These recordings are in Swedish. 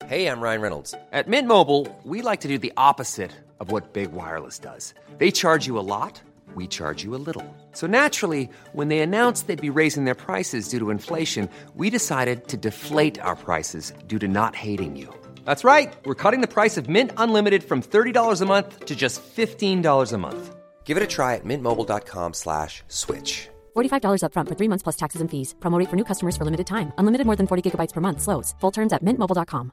Hey, I'm Ryan Reynolds. At Mint Mobile, we like to do the opposite of what Big Wireless does. They charge you a lot, we charge you a little. So naturally, when they announced they'd be raising their prices due to inflation, we decided to deflate our prices due to not hating you. That's right. We're cutting the price of Mint Unlimited from $30 a month to just $15 a month. Give it a try at mintmobile.com/switch. $45 up front for 3 months plus taxes and fees. Promo rate for new customers for limited time. Unlimited more than 40 gigabytes per month. Slows full terms at mintmobile.com.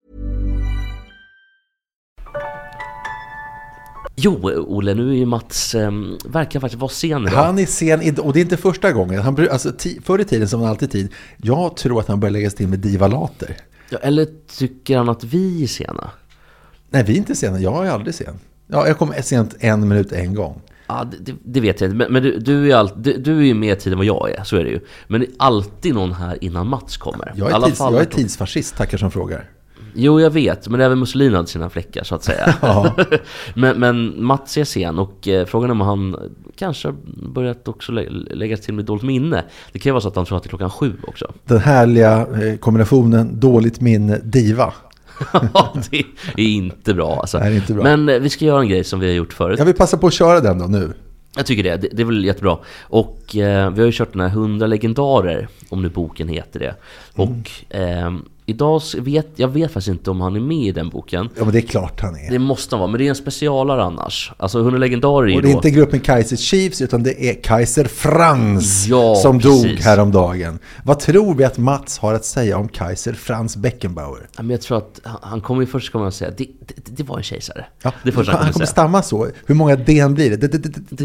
Jo, Olle, nu är ju Mats verkar faktiskt vara sen idag. Han är sen, och det är inte första gången. Förr i tiden som han alltid tid. Jag tror att han börjar lägga sig till med divalater. Ja, eller tycker han att vi är sena? Nej, vi är inte sena. Jag är aldrig sen. Ja, jag kom sent 1 minut en gång. Ja, det vet jag inte. Men du är ju mer tid än vad jag är, så är det ju. Men det är alltid någon här innan Mats kommer. Jag är tidsfascist, tackar som frågar. Jo, jag vet, men även Mussolini hade sina fläckar, så att säga. Ja. men Mats är sen, och frågan är om han kanske börjat också lägga till med dåligt minne. Det kan ju vara så att han tror att det är 7:00 också. Den härliga kombinationen dåligt minne, diva. Ja, det är inte bra alltså. Det är inte bra. Men vi ska göra en grej som vi har gjort förut. Jag vill passa på att köra den då nu. Jag tycker det är väl jättebra. Och vi har ju kört den här 100 legendarer, om nu boken heter det. Och idag vet jag faktiskt inte om han är med i den boken. Ja, men det är klart han är. Det måste han vara, men det är en specialare annars. Alltså 100 legendarer är ju. Och det är inte gruppen Kaiser Chiefs, utan det är Kaiser Franz som precis. dog häromdagen. Vad tror vi att Mats har att säga om Kaiser Franz Beckenbauer? Ja, men jag tror att han kommer ju först att säga det var en kejsare. Ja, det första han kommer stamma så. Hur många den blir det?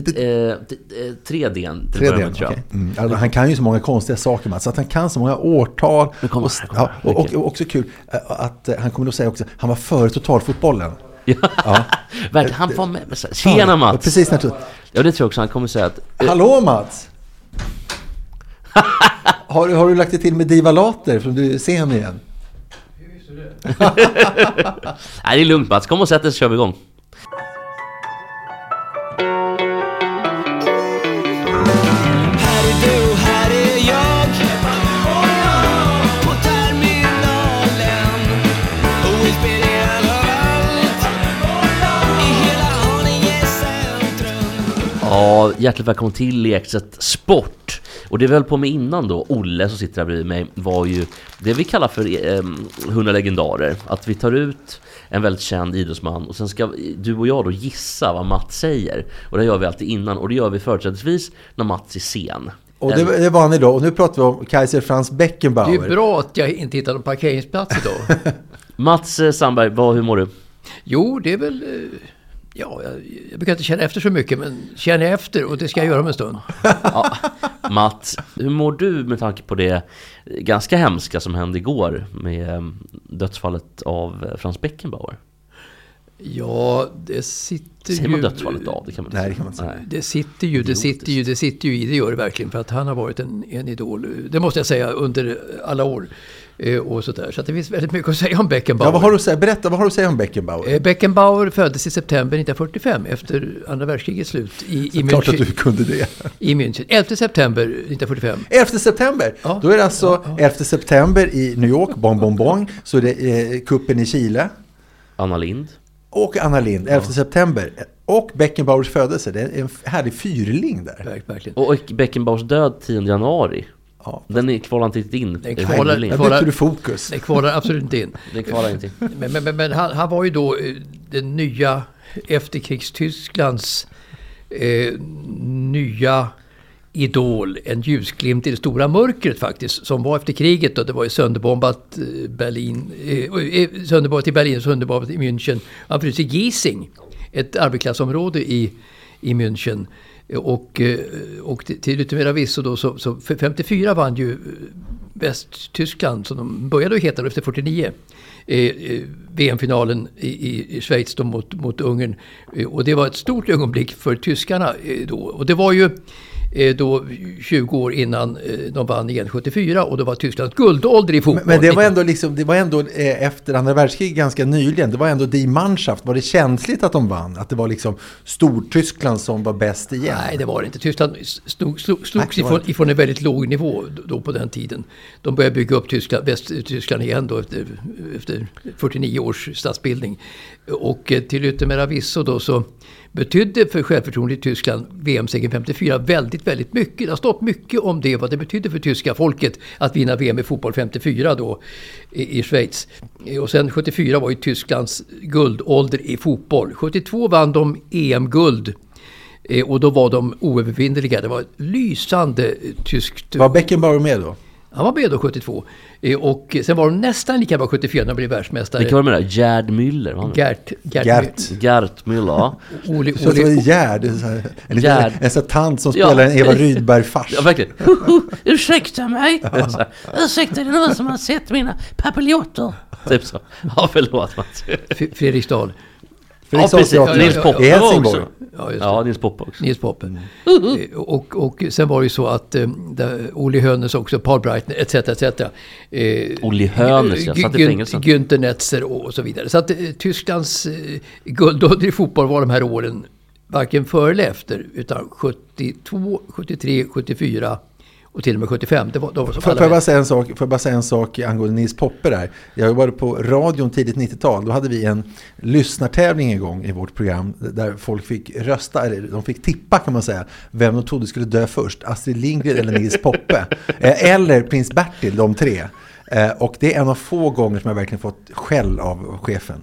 3 den. 3 den, okej. Alltså, han kan ju så många konstiga saker, Mats, så att han kan så många årtal. Och också kul att han kommer att säga också, han var före totalfotbollen. Ja. Verkligen, han var med. Tjena Mats. Precis när ja, det tror jag också. Han kommer säga att hallå Mats. har du lagt det till med divalater från du är sen igen? Hur visste du det? Nej, det är lugnt Mats. Kom och sätt dig så kör vi igång. Ja, hjärtligt välkommen till Lekset Sport. Och det vi höll på med innan då, Olle som sitter där bredvid mig, var ju det vi kallar för 100 legendarer. Att vi tar ut en väldigt känd idrottsman och sen ska du och jag då gissa vad Mats säger. Och det gör vi alltid innan, och det gör vi förutsättningsvis när Mats är sen. Och det var ni då, och nu pratar vi om Kaiser Franz Beckenbauer. Det är bra att jag inte hittar någon parkeringsplats idag. Mats Sandberg, hur mår du? Jo, det är väl... Ja, jag brukar inte känna efter så mycket, men känner jag efter, och det ska jag göra om en stund. Ja, Mats, hur mår du med tanke på det ganska hemska som hände igår med dödsfallet av Franz Beckenbauer? Ja, det sitter ju... Säger man dödsfallet av? Det kan man inte. Nej, det kan man inte säga. Det sitter ju i, det gör det verkligen, för att han har varit en idol. Det måste jag säga, under alla år. Och så där. Så att det finns väldigt mycket att säga om Beckenbauer. Ja, vad har du att säga? Berätta, vad har du att säga om Beckenbauer? Beckenbauer föddes i september 1945 efter andra världskrigets slut i München. Klart att du kunde det. I München. 11 september 1945. 11 september? Ja. Då är det alltså 11 september i New York, bong. Så är det kuppen i Chile. Anna Lind. Och Anna Lind, 11 september. Och Beckenbauers födelse, det är en härlig fyrling där. Verkligen. Och Beckenbauers död 10 januari. Ja, den är kvalar inte in. Den kvalar fokus. Den kvalar absolut inte in. Den kvalar inte. Men han var ju då den nya efterkrigstysklands nya idol, en ljusglimt i det stora mörkret faktiskt, som var efter kriget, och det var ju sönderbombat Berlin, sönderbombat i Berlin, sönderbombat i München. Han föddes i Giesing, ett arbetarklassområde i München. Och till yttermera visso då, så 54 vann ju Västtyskland, som de började att heta efter 49, VM-finalen i Schweiz då mot Ungern. Och det var ett stort ögonblick för tyskarna då. Och det var ju då 20 år innan de vann igen 74, och då var Tysklands guldålder i fotboll. Men det var ändå, det var ändå efter andra världskriget ganska nyligen. Det var ändå Die Mannschaft. Var det känsligt att de vann? Att det var liksom Stortyskland som var bäst igen? Nej, det var det inte. Tyskland slogs ifrån en väldigt låg nivå då på den tiden. De började bygga upp Västtyskland igen då efter 49 års statsbildning. Och till yttermera visso då så betydde för självförtroendet i Tyskland VM-segern 54 väldigt, väldigt mycket. Det har stått mycket om det, vad det betydde för tyska folket att vinna VM i fotboll 54 då i Schweiz. Och sen 74 var ju Tysklands guldålder i fotboll. 72 vann de EM-guld. Och då var de oövervinneliga. Det var ett lysande tyskt... Var Beckenbauer med då? Han var med då 72. Och sen var de nästan lika bra 74 när de blev världsmästare. Vilka var de med då? Gerd Müller? Gert Müller. En sån tant som spelar en Eva Rydberg-fars. Ja, verkligen. Ursäkta mig. Ursäkta, det är någon som har sett mina papiljotter. Typ så. Ja, förlåt Mats. Fredriksdal. Ja, precis. Nils Poppe också. Ja, Nils Poppe också. Nils Poppe. Och sen var det ju så att Uli Hoeneß också, Paul Breitner, etc. Uli Hoeneß, jag satt i fängelsen. Günther Netzer och så vidare. Så att Tysklands guldålder i fotboll var de här åren varken före eller efter, utan 72, 73, 74 och till och med 75. Det var så. Får jag bara säga en sak angående Nils Poppe där. Jag var på radion tidigt 90-tal. Då hade vi en lyssnartävling en gång i vårt program där folk fick rösta, eller de fick tippa kan man säga, vem de trodde skulle dö först. Astrid Lindgren eller Nils Poppe. Eller Prins Bertil, de tre. Och det är en av få gånger som jag verkligen fått skäll av chefen.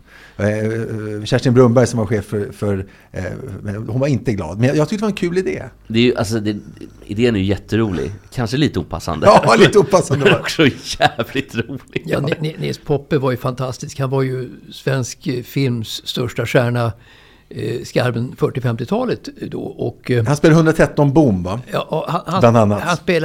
Kerstin Brunberg som var chef för hon var inte glad. Men jag tyckte det var en kul idé. Det är ju, alltså, idén är ju jätterolig. Kanske lite opassande. Ja, lite opassande. Men också jävligt rolig. Ja, Nils Poppe var ju fantastisk. Han var ju svensk films största stjärna skarven 40-50-talet då, och han spelade 113 Boom, va? Ja, bland annat.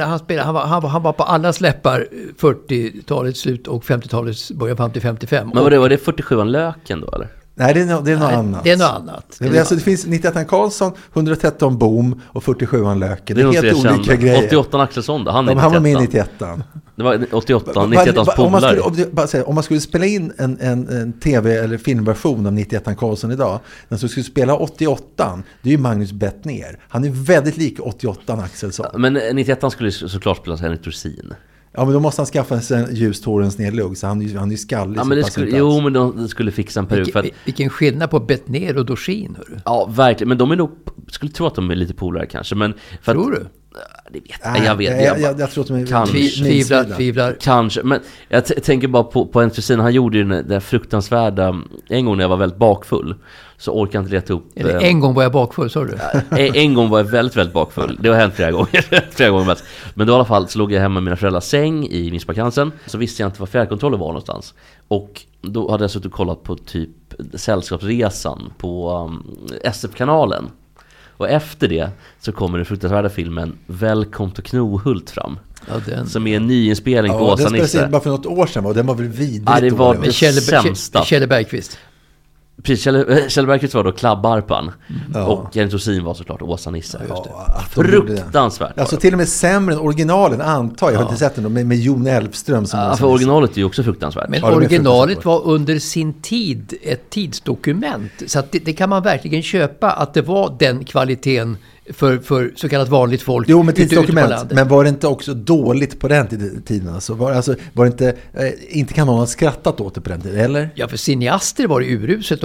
Han var på alla släppar 40-talets slut och 50-talets början fram till 55. Men var det 47an Löken då eller? Nej, det är något annat. Det är något annat. Det finns 91 Karlsson, 113 Boom och 47an Löken. Det är helt olika grejer. 88 Axelsson då, han var med i 91. Det var 88, 91 polare. Om man skulle spela in en tv- eller filmversion av 91 Karlsson idag, den som skulle spela 88, det är ju Magnus Bettner. Han är väldigt lik 88 Axelsson. Men 91 skulle såklart spelas Henrik Dorsin. Ja, men då måste han skaffa sig en ljustårens nedlugg, så han är ju skallig. Ja, men det skulle fixa en period. Vilken skillnad på Bettner och Dorsin, hörru. Ja, verkligen. Men de är nog, skulle tro att de är lite polare kanske. Men för tror du? Jag tror att de är kanske, tvivlar. Kanske, men jag tänker bara på en kusin. Han gjorde ju den där fruktansvärda, en gång när jag var väldigt bakfull, så orkade jag inte leta upp. Eller en gång var jag bakfull, sa du? En gång var jag väldigt, väldigt bakfull. Det har hänt flera gånger. Men då i alla fall så låg jag hemma i mina föräldrars säng i Minsparkansen. Så visste jag inte var fjärrkontrollen var någonstans. Och då hade jag suttit och kollat på typ Sällskapsresan på SF-kanalen. Och efter det så kommer den fruktansvärda filmen Välkommen till Knohult fram. Ja, som är en nyinspelning på Åsa Nisse. Den spelades bara för något år sedan, och den var väl vidrigt. Ja, det var det sämsta. Kjell Bergqvist. Precis, Kjell Bergqvist var då Klabbarpan. Och Jenny Dorsin var såklart Åsa Nisse. Fruktansvärt. Alltså till och med sämre än originalen, antar jag. Har inte sett den med Jon Elfström som för originalet är ju också fruktansvärt. Men originalet var under sin tid ett tidsdokument. Så att det kan man verkligen köpa, att det var den kvaliteten för så kallat vanligt folk. Jo, men tidsdokument. Men var det inte också dåligt på den tiden? Alltså, var det inte kan någon ha skrattat åt det på den tiden, eller? Ja, för cineaster var det uruset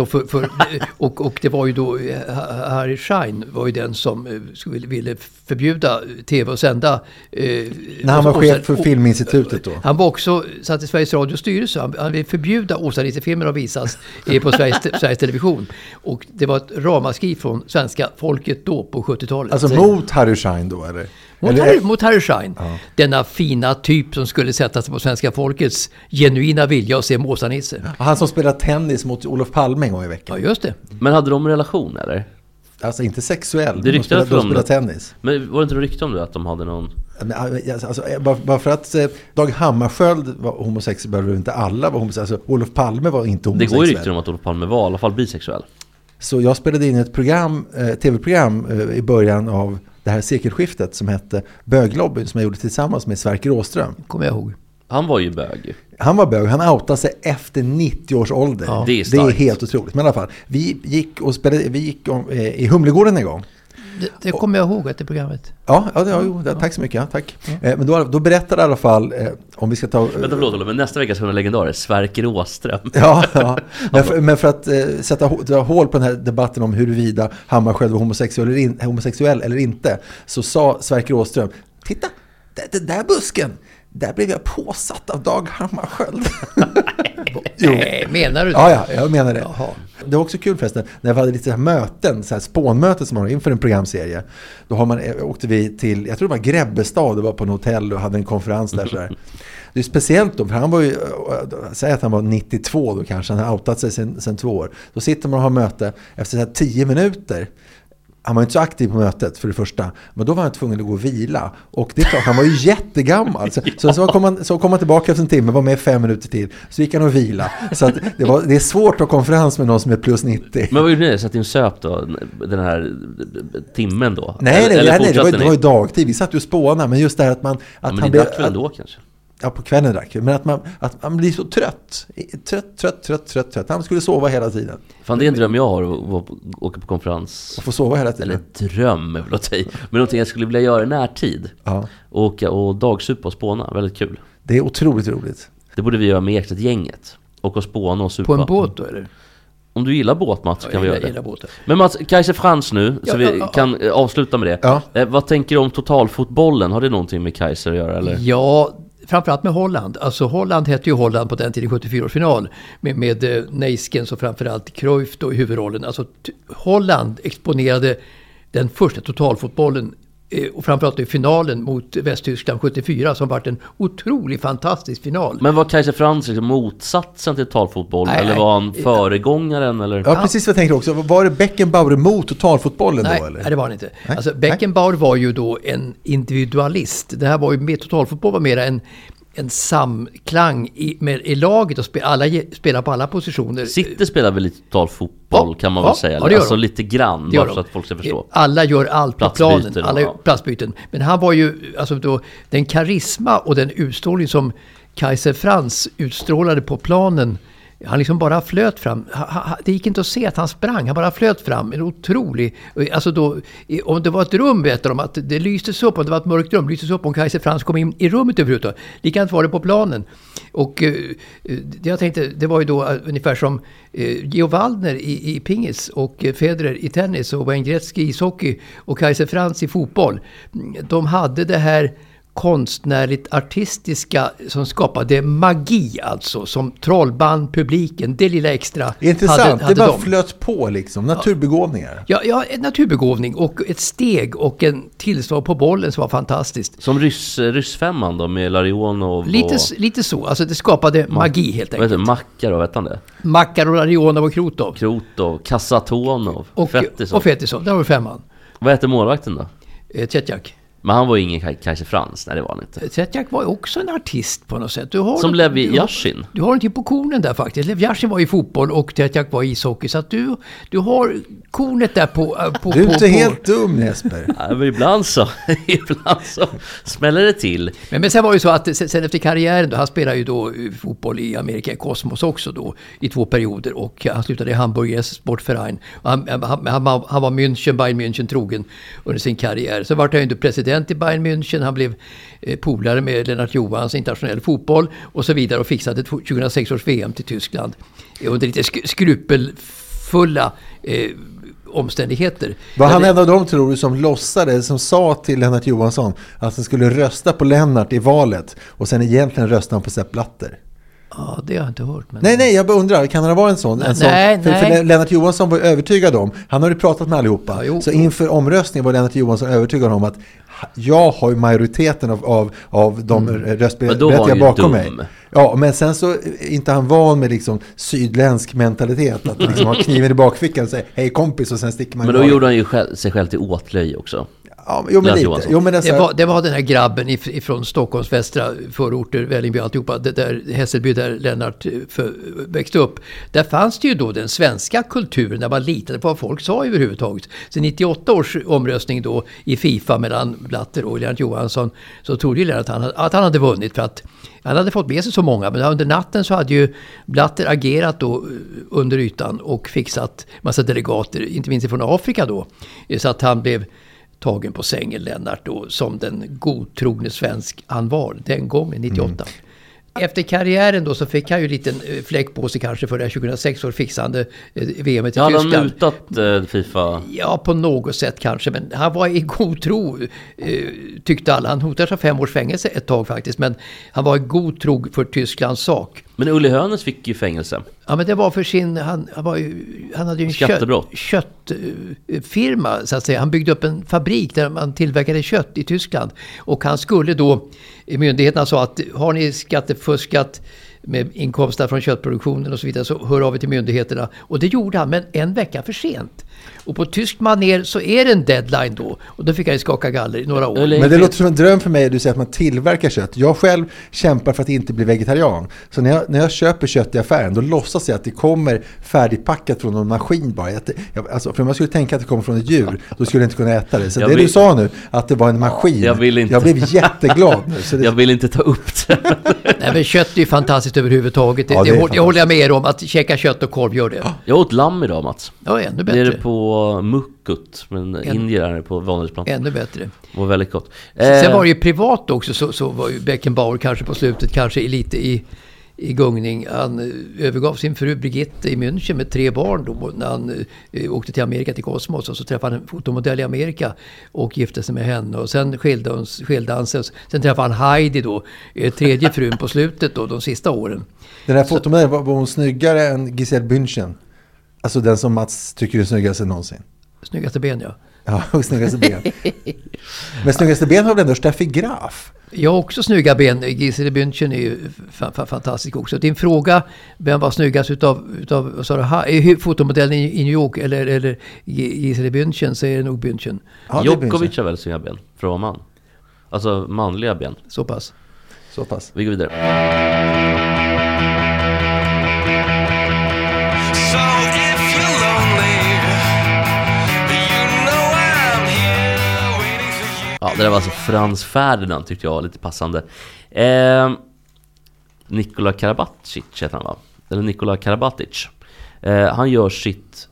och det var ju då Harry Schein var ju den som ville förbjuda tv och sända. När han var chef för Filminstitutet då? Han var också satt i Sveriges Radios styrelse. Han ville förbjuda Åsa Nisse-filmer att visas på Sveriges Television. Och det var ett ramaskri från svenska folket då på 70-talet. Alltså mot Harry Schein då, eller? Mot Harry Schein. Ja. Denna fina typ som skulle sätta sig på svenska folkets genuina vilja att se Åsa Nisse. Han som spelade tennis mot Olof Palme en gång i veckan. Ja, just det. Men hade de en relation, eller? Alltså inte sexuell. Det ryktade de spelade tennis. Men var det inte något rykte om det, att de hade någon... Alltså, bara för att Dag Hammarskjöld var homosexuell behöver inte alla vara homosexuella. Alltså, Olof Palme var inte homosexuell. Det går ju rykten om att Olof Palme var i alla fall bisexuell. Så jag spelade in ett tv-program i början av det här sekelskiftet som hette Böglobbyn, som jag gjorde tillsammans med Sverker Åström. Kommer jag ihåg. Han var ju bög. Han var bög, han outade sig efter 90 års ålder. Ja, det är helt otroligt. Men i alla fall, vi gick i Humlegården en gång. Det kommer jag ihåg, det programmet. Tack så mycket. Tack. Men då berättade i alla fall, om vi ska ta... Vänta, men nästa veckas 100 legendarer, Sverker Åström. Ja. Men för att dra hål på den här debatten om huruvida Hammarskjöld var homosexuell eller inte, så sa Sverker Åström, titta, den där busken, där blev jag påsatt av Dag Hammarskjöld. Menar du det? Ja, jag menar det. Jaha. Det var också kul förresten, när vi hade lite så här möten, så här spånmöten som man har inför en programserie. Då åkte vi till, jag tror det var Grebbestad, det var på en hotell och hade en konferens där så där. Det är speciellt då, för han var ju, säg att han var 92 då kanske, han har outat sig sen 2 år. Då sitter man och har möte efter så här 10 minuter. Han var inte så aktiv på mötet för det första, men då var han tvungen att gå och vila. Och det är klart, han var ju jättegammal. Så kom han tillbaka efter en timme, var med 5 minuter till. Så gick han och vila. Så att det är svårt att konferens med någon som är plus 90. Men vad gjorde ni? Satt in söp då, den här timmen då? Nej, det var ju dagtid. Vi satt ju och spånade, men just det här att man... men han drack väl då kanske? Ja, på kvällen drack. Men att man blir så trött. Trött. Han skulle sova hela tiden. Fan, det är en dröm jag har, att åka på konferens. Och få sova hela tiden. Eller dröm, vill jag säga. Men någonting jag skulle vilja göra i närtid. Ja. Åka och dagsupa och spåna. Väldigt kul. Det är otroligt roligt. Det borde vi göra med Ekstedt-gänget. Åka och spåna och supa. På en båt då, eller? Om du gillar båt, Mats, så kan vi göra det. Båten. Men Mats, Kaiser Franz nu, så vi kan avsluta med det. Ja. Vad tänker du om totalfotbollen? Har det någonting med Kaiser att göra, eller? Ja, framförallt med Holland. Alltså Holland hette ju Holland på den tiden, 74-årsfinal. Med Neyskens och framförallt Cruyff då i huvudrollen. Alltså Holland exponerade den första totalfotbollen och framförallt i finalen mot Västtyskland 74 som varit en otroligt fantastisk final. Men var Kaiser Franz liksom motsatsen till totalfotboll? Eller var han föregångaren? Eller? Ja, precis vad jag tänkte också. Var det Beckenbauer mot totalfotbollen då? Eller? Nej, det var han inte. Alltså, Beckenbauer var ju då en individualist. Det här var ju mer, totalfotboll var mer en samklang i laget och alla spelar på alla positioner. City spelar väl lite totalfotboll kan man väl säga. Ja, alltså lite grann, bara så att folk ska förstå. Alla gör allt på planen. Alla gör platsbyten. Men han var ju, alltså då, den karisma och den utstrålning som Kaiser Franz utstrålade på planen. Han liksom bara flöt fram. Det gick inte att se att han sprang. Han bara flöt fram. En otrolig... Alltså då, om det var ett rum, vet de, att det lystes upp. Om det var ett mörkt rum, lystes upp om Kaiser Franz kom in i rummet överhuvudtaget. Likadant var det på planen. Och det jag tänkte, det var ju då ungefär som Geo Waldner i pingis och Federer i tennis och Wayne Gretzky i ishockey och Kaiser Franz i fotboll. De hade det här konstnärligt artistiska som skapade magi, alltså som trollband publiken, det lilla extra. Intressant, hade det bara flöt på liksom, naturbegåvningar. Ja, en naturbegåvning och ett steg och en tillslag på bollen som var fantastiskt. Som ryssfemman då med Larionov lite så, alltså det skapade magi helt enkelt. Vad heter Makarov, vet han det? Makarov, Larionov och Krutov, Kassatonov och Fetisov, där var det 5. Vad heter målvakten då? Tjetjak. Men han var ju ingen Kaiser Franz, nej det var han inte. Tjetjak var ju också en artist på något sätt. Som Lev Yashin. Du har en typ på kornen där faktiskt. Lev Yashin var i fotboll och Tjetjak var i ishockey. Så att du har kornet där på... Du är inte helt dum, Jesper. Ja, men ibland så smäller det till. Men sen var det ju så att sen efter karriären då, han spelade ju då fotboll i Amerika i Cosmos också då i 2 perioder och han slutade i Hamburgers Sportverein. Han var Bayern München trogen under sin karriär. Så var han ju inte president i Bayern München, han blev polare med Lennart Johans internationell fotboll och så vidare och fixade 2006 års VM till Tyskland under lite skrupelfulla omständigheter. Var han en av dem, tror du, som lossade, som sa till Lennart Johansson att han skulle rösta på Lennart i valet och sen egentligen rösta han på Sepp Blatter? Ja, det har jag inte hört. Men... Nej, jag bara undrar, kan det vara en sån? För Lennart Johansson var övertygad om, han har ju pratat med allihopa, så inför omröstningen var Lennart Johansson övertygad om att jag har ju majoriteten av de röstberättigade bakom mig. Ja, men sen så är inte han van med liksom sydländsk mentalitet, att liksom ha kniven i bakfickan och säga hej kompis och sen sticker man. Men då gjorde han ju sig själv till åtlöj också. Ja, jo, men Lennart lite. Johansson. Jo, men Det var den här grabben ifrån Stockholms västra förorter, Vällingby och alltihopa, där Hässelby, där Lennart växte upp. Där fanns det ju då den svenska kulturen, där man litade på vad folk sa överhuvudtaget. Så 98 års omröstning då i FIFA mellan Blatter och Lennart Johansson, så trodde ju Lennart att han hade vunnit, för att han hade fått med sig så många. Men under natten så hade ju Blatter agerat då under ytan och fixat massa delegater, inte minst från Afrika då. Så att han blev tagen på sängen, Lennart då, som den godtrogne svensk han var den gången, 98. Efter karriären då så fick han ju en liten fläck på sig kanske för det här 2006 år fixande VM i Tyskland. Ja, de mutat FIFA. Ja, på något sätt kanske, men han var i god tro, tyckte alla. Han hotade sig 5 års fängelse ett tag faktiskt, men han var i god tro för Tysklands sak. Men Ulle Hönes fick ju fängelse. Ja, men det var för sin, han hade ju en köttfirma så att säga. Han byggde upp en fabrik där man tillverkade kött i Tyskland. Och han skulle då, myndigheterna sa att har ni skattefuskat med inkomster från köttproduktionen och så vidare, så hör av er till myndigheterna. Och det gjorde han, men en vecka för sent. Och på tysk manér så är det en deadline då. Och då fick han skaka galler i några år. Men det låter som en dröm för mig, du säger att man tillverkar kött. Jag själv kämpar för att inte bli vegetarian. Så när jag köper kött i affären, då låtsas jag att det kommer färdigpackat från någon maskin bara. Alltså, för om jag skulle tänka att det kommer från ett djur, då skulle jag inte kunna äta det. Så du sa nu, att det var en maskin. Jag blev jätteglad nu. Så jag vill inte ta upp det. Nej, men kött är ju fantastiskt överhuvudtaget. Det håller jag med er om, att käka kött och korv gör det. Jag åt lamm idag, Mats. Ja, ännu bättre. Det är det på Mukkut, men indier är det på Vanhusplan. Ännu bättre. Det var väldigt gott. Sen var det ju privat också, så var ju Beckenbauer kanske på slutet, kanske lite i gungning. Han övergav sin fru Brigitte i München med 3 barn då, när han åkte till Amerika, till Cosmos, och så träffade han en fotomodell i Amerika och gifte sig med henne, och sen skilde han sig. Sen träffade han Heidi då, tredje frun på slutet då, de sista åren. Den här fotomodellen, var hon snyggare än Giselle Bündchen? Alltså den som Mats tycker är snyggaste någonsin. Snyggaste ben, ja. Ja, snyggaste ben. Men snyggaste ben har väl ändå Steffi Graf? Jag har också snygga ben. Giselle Bündchen är ju fantastisk också. Din fråga, vem var snyggast utav fotomodellen i New York eller Giselle Bündchen, så är det nog Bündchen. Ja, Djokovic har väl snygga ben för att vara man. Alltså manliga ben. Så pass. Vi går vidare. Ja, det där var alltså Frans Ferdinand, tyckte jag var lite passande. Nikola Karabatic heter han, va? Eller Nikola Karabatic. Han gör sitt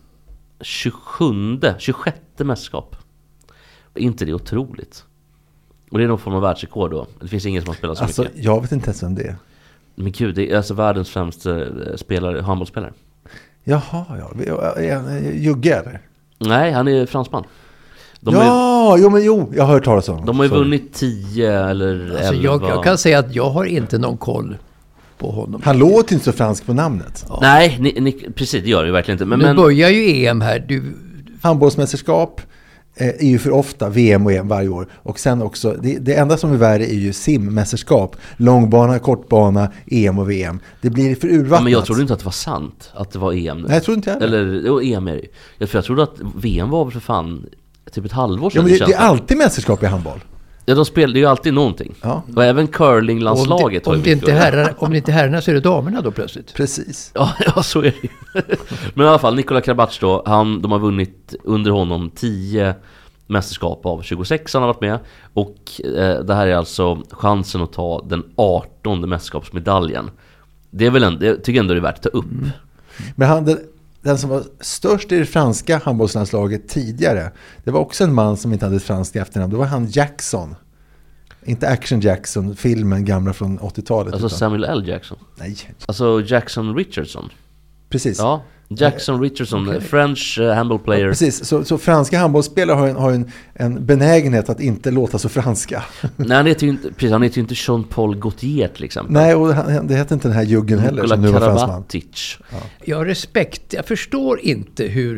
26 mästerskap. Inte det otroligt? Och det är någon form av världsrekord då. Det finns ingen som har spelat så mycket. Jag vet inte ens vem det är. Men gud, det är alltså världens främsta handbollsspelare. Jaha, Jugge eller? Nej, han är fransman. Jag har hört talas om. De har ju vunnit 10 eller 11. Alltså jag kan säga att jag har inte någon koll på honom. Han låter inte så fransk på namnet. Ja. Nej, precis, det gör det ju verkligen inte. Men börjar ju EM här. Handbollsmästerskap är ju för ofta VM och EM varje år. Och sen också, det enda som är värre är ju simmästerskap. Långbana, kortbana, EM och VM. Det blir för urvattnat. Ja, men jag trodde inte att det var sant att det var EM. Nej, jag trodde inte heller. Eller EM är det. Jag trodde att VM var för fan typ ett halvår sedan. Ja, men det är alltid mästerskap i handboll. Ja, de spelar ju alltid någonting. Ja. Och även curlinglandslaget om det inte herrarna så är det damerna då plötsligt. Precis. Ja, så är det ju. Men i alla fall, Nikola Karabatic då, de har vunnit under honom 10 mästerskap av 26 han har varit med. Och det här är alltså chansen att ta den 18:e mästerskapsmedaljen. Det är väl jag tycker ändå det är värt att ta upp. Men den som var störst i det franska handbollslandslaget tidigare, det var också en man som inte hade ett franskt efternamn. Det var han Jackson. Inte Action Jackson, filmen gamla från 80-talet. Alltså Samuel L. Jackson? Nej. Alltså Jackson Richardson? Precis. Ja, Jackson Richardson, okay. French handball player. Ja, precis, så franska handbollsspelare har en benägenhet att inte låta så franska. Nej, han heter ju inte Jean-Paul Gaultier till exempel. Nej, och det heter inte den här juggen heller som nu var fransman. Ja. Jag har respekt, jag förstår inte hur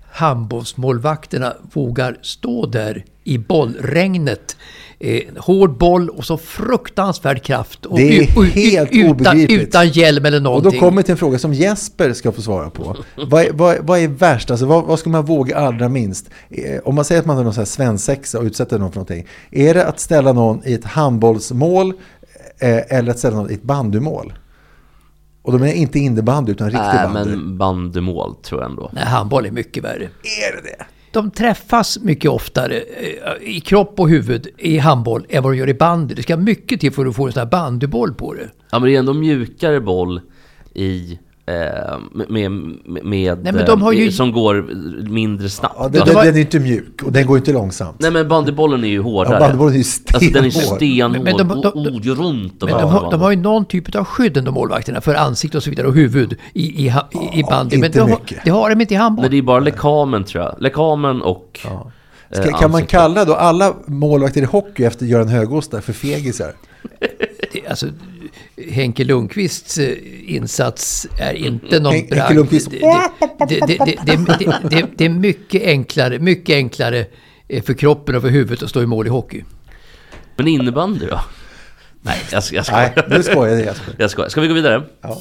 handbollsmålvakterna vågar stå där i bollregnet. Hård boll och så fruktansvärd kraft. Och det är helt obegripligt. Utan hjälm eller någonting. Och då kommer till en fråga som Jesper ska få svara på. Vad är värst? Alltså, vad ska man våga allra minst? Om man säger att man har någon sån här svensexa och utsätter någon för någonting. Är det att ställa någon i ett handbollsmål eller att ställa någon i ett bandymål? Och de är inte innebandy utan riktig bandy. Men bandymål tror jag ändå. Nej, handboll är mycket värre. Är det? De träffas mycket oftare i kropp och huvud i handboll än vad de gör i bandy. Det ska mycket till för att få en sån här bandyboll på det. Ja, men det är ändå mjukare boll i som går mindre snabbt. Ja, den är inte mjuk och den går inte långsamt. Nej, men bandybollen är ju hårdare. Ja, bandybollen är ju stenhård. Alltså, den är stenhård. Men runt. De har ju någon typ av skydd, de målvakterna, för ansikte och så vidare och huvud i bandy. Men det har de inte i handboll. Men det är bara lekamen, tror jag. Lekamen och... Ja. Kan man kalla då alla målvakter i hockey efter Göran Högås för fegisar? Alltså, Henke Lundqvists insats är inte någon Henke Lundqvist. Det är mycket enklare för kroppen och för huvudet att stå i mål i hockey. Men innebandy då? Nej, jag skojar. Nej, nu skojar jag. Jag skojar. Ska vi gå vidare? Ja.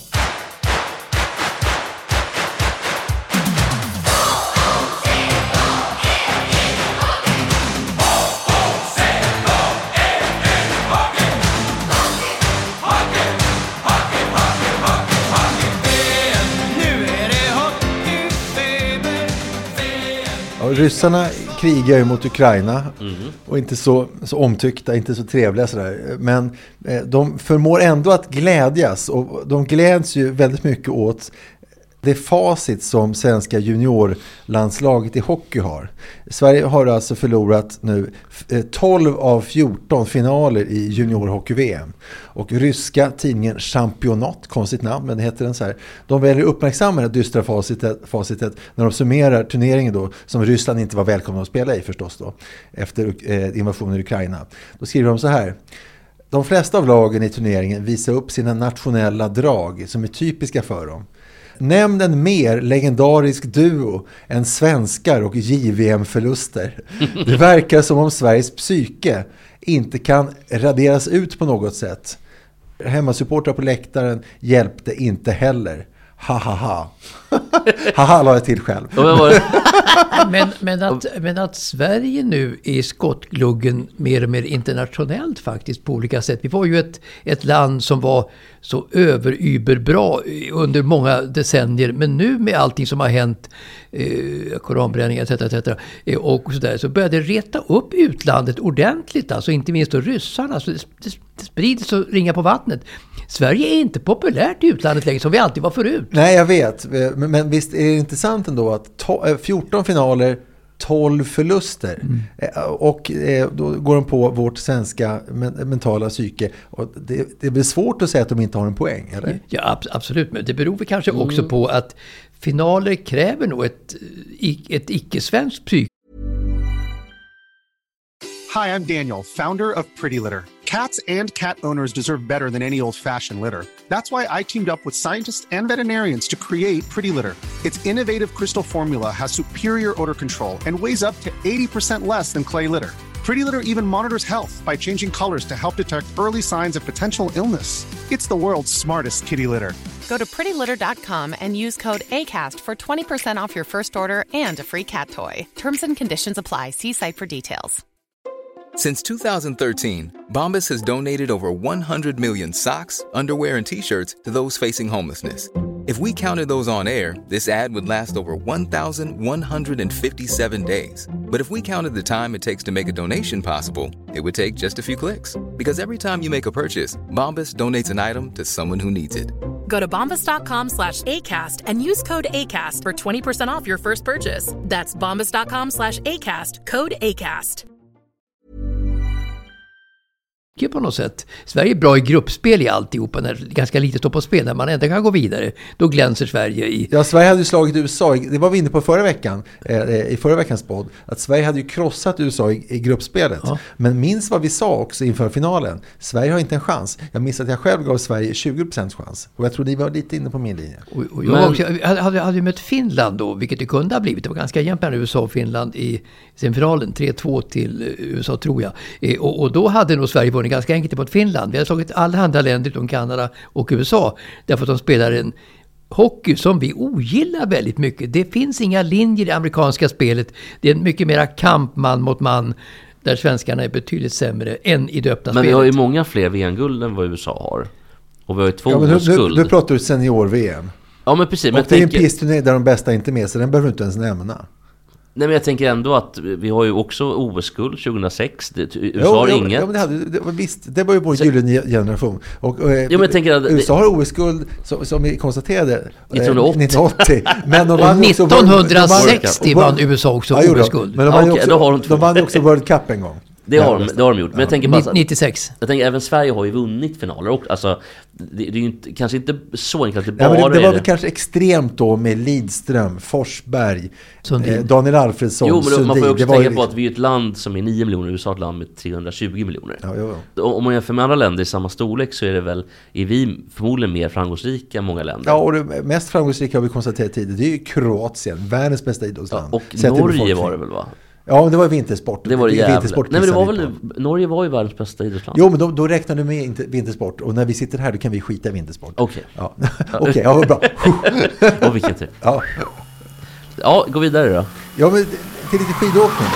Ryssarna krigar ju mot Ukraina och inte så omtyckta, inte så trevliga sådär. Men de förmår ändå att glädjas och de gläds ju väldigt mycket åt det facit som svenska juniorlandslaget i hockey har. Sverige har alltså förlorat nu 12 av 14 finaler i juniorhockey-VM. Och ryska tidningen Championat, konstigt namn men det heter den så här. De väljer uppmärksamma det dystra facitet när de summerar turneringen då, som Ryssland inte var välkomna att spela i förstås då, efter invasionen i Ukraina. Då skriver de så här. De flesta av lagen i turneringen visar upp sina nationella drag som är typiska för dem. Nämn en mer legendarisk duo än svenskar och JVM-förluster. Det verkar som om Sveriges psyke inte kan raderas ut på något sätt. Hemmasupportrar på läktaren hjälpte inte heller. Ha. Haha la jag till själv. Men att Sverige nu är skottgluggen mer och mer internationellt faktiskt på olika sätt. Vi var ju ett land som var så överyberbra under många decennier. Men nu med allting som har hänt, koranbränningar etc. Och så där, så började det reta upp utlandet ordentligt. Alltså inte minst då ryssarna. Alltså det sprids och ringar på vattnet. Sverige är inte populärt i utlandet längre som vi alltid var förut. Nej, jag vet. Men visst är det intressant ändå att 14 finaler, 12 förluster. Och då går de på vårt svenska mentala psyke. Och det blir svårt att säga att de inte har en poäng, eller? Ja, absolut. Men det beror väl kanske också på att finaler kräver nog ett icke-svenskt psyke. Hi, I'm Daniel, founder of Pretty Litter. Cats and cat owners deserve better than any old-fashioned litter. That's why I teamed up with scientists and veterinarians to create Pretty Litter. Its innovative crystal formula has superior odor control and weighs up to 80% less than clay litter. Pretty Litter even monitors health by changing colors to help detect early signs of potential illness. It's the world's smartest kitty litter. Go to prettylitter.com and use code ACAST for 20% off your first order and a free cat toy. Terms and conditions apply. See site for details. Since 2013, Bombas has donated over 100 million socks, underwear, and T-shirts to those facing homelessness. If we counted those on air, this ad would last over 1,157 days. But if we counted the time it takes to make a donation possible, it would take just a few clicks. Because every time you make a purchase, Bombas donates an item to someone who needs it. Go to bombas.com/ACAST and use code ACAST for 20% off your first purchase. That's bombas.com/ACAST, code ACAST. på något sätt. Sverige är bra i gruppspel i alltihopa, när ganska lite står på spel. När man ändå kan gå vidare, då glänser Sverige i... Ja, Sverige hade ju slagit USA, det var vi inne på förra veckan, i förra veckans podd, att Sverige hade ju krossat USA i gruppspelet. Ja. Men minns vad vi sa också inför finalen. Sverige har inte en chans. Jag minns att jag själv gav Sverige 20% chans. Och jag tror ni var lite inne på min linje. Och jag hade ju mött Finland då, vilket det kunde ha blivit. Det var ganska jämnt mellan USA och Finland i semifinalen. 3-2 till USA, tror jag. Och då hade nog Sverige vunnit ganska enkelt mot Finland. Vi hade slagit alla andra länder utom Kanada och USA. Därför att de spelar en hockey som vi ogillar väldigt mycket. Det finns inga linjer i det amerikanska spelet. Det är mycket mera kamp man mot man, där svenskarna är betydligt sämre än i det öppna spelet. Men vi har ju många fler VM-guld än vad USA har. Och vi har ju 2 OS-guld. Nu pratar du senior-VM. Ja, men precis. Och det är en pissturné där de bästa inte är med, så den behöver du inte ens nämna. Nej, men jag tänker ändå att vi har ju också OS-guld 2006. USA har inget. Ja, men det var ju vår gyllene generation. Och, men jag tänker att USA har OS-guld som vi konstaterade 1980. Men de vann 1960 vann USA också OS-guld. Men de vann också World Cup en gång. Det har de gjort. Men jag tänker bara 96. Jag tänker även Sverige har ju vunnit finaler och alltså det är ju inte, kanske inte så enkelt att det bara det var väl kanske extremt då med Lidström, Forsberg, Daniel Alfredsson, jo, men Sundin. Man får ju också tänka på att vi är ett land som är 9 miljoner, USA ett land med 320 miljoner. Ja. Om man jämför med andra länder i samma storlek så är vi förmodligen mer framgångsrika än många länder. Ja, och det mest framgångsrika har vi konstaterat tidigare, det är ju Kroatien, världens bästa idrottsland. Ja, och Norge var det väl, va? Ja, det var vintersport. Det var det jävligt. Vintersport. Nej, men det var väl Norge var ju världens bästa idrottsland. Jo, men då räknar du med inte vintersport. Och när vi sitter här, då kan vi skita i vintersport. Okej. Ja. Okej, ja, bra. Och vilken tur. Ja, gå vidare då. Ja, men till lite skidåkning.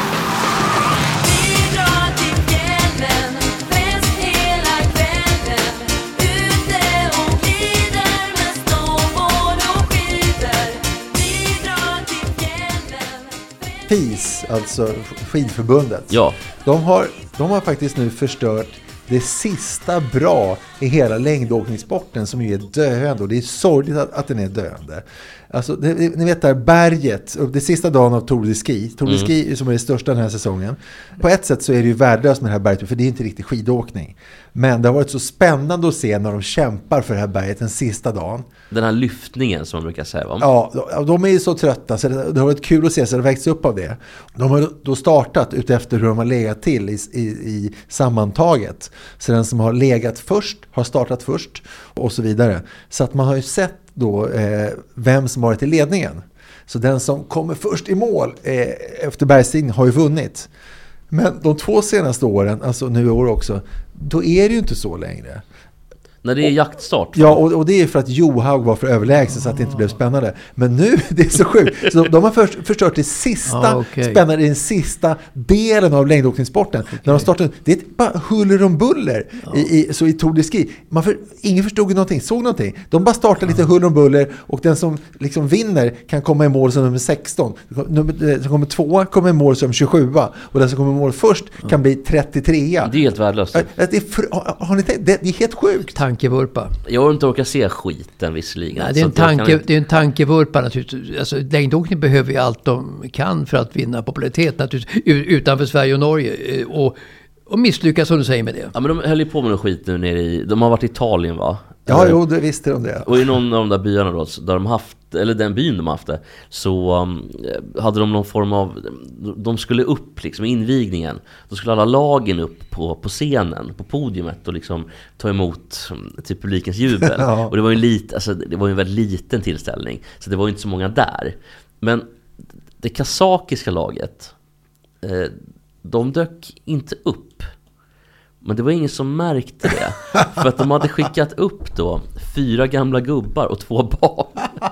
FIS, alltså skidförbundet. Ja. De har faktiskt nu förstört det sista bra i hela längdåkningssporten, som ju är döende, och det är sorgligt att den är döende. Alltså, ni vet där berget, det sista dagen av Tour de Ski. Tour de Ski som är det största den här säsongen. På ett sätt så är det ju värdelöst med det här berget, för det är inte riktigt skidåkning. Men det har varit så spännande att se när de kämpar för det här berget den sista dagen. Den här lyftningen som man brukar säga, va? Ja, de är ju så trötta, så det har varit kul att se, så det växt upp av det. De har då startat utefter hur de har legat till i sammantaget. Så den som har legat först har startat först och så vidare. Så att man har ju sett då vem som har varit i ledningen. Så den som kommer först i mål efter bergstigning har ju vunnit. Men de 2 senaste åren, alltså nu i år också, då är det ju inte så längre. När det är jaktstart. Ja, och det är för att Johaug var för överlägsen så att det inte blev spännande. Men nu, det är så sjukt. Så de har förstört det sista spännande, den sista delen av längdåkningssporten. När de startade, det är bara huller om buller så i Tour de Ski. Ingen förstod någonting, såg någonting. De bara startar lite huller om buller, och den som liksom vinner kan komma i mål som nummer 16. Den som kommer 2 kommer i mål som 27. Och den som kommer i mål först kan bli 33. Det är helt värdelöst. Har ni tänkt? Det är helt sjukt. Tankevurpa. Jag har inte orkat se skiten visserligen. Nej, det är en tankevurpa naturligtvis. Alltså, längdåkning behöver ju allt de kan för att vinna popularitet naturligtvis, utanför Sverige och Norge. Och misslyckas, som du säger, med det. Ja, men de höll ju på med någon skit nu nere i... De har varit i Italien, va? Ja, jo, det visste de det. Och i någon av de där byarna då, där de haft, eller den byn de haft det, så hade de någon form av... De skulle upp liksom i invigningen. Då skulle alla lagen upp på scenen, på podiumet, och liksom ta emot till publikens jubel. Ja. Och det var ju det var ju en väldigt liten tillställning. Så det var ju inte så många där. Men det kazakiska laget, de dök inte upp. Men det var ingen som märkte det. För att de hade skickat upp då 4 gamla gubbar och 2 barn.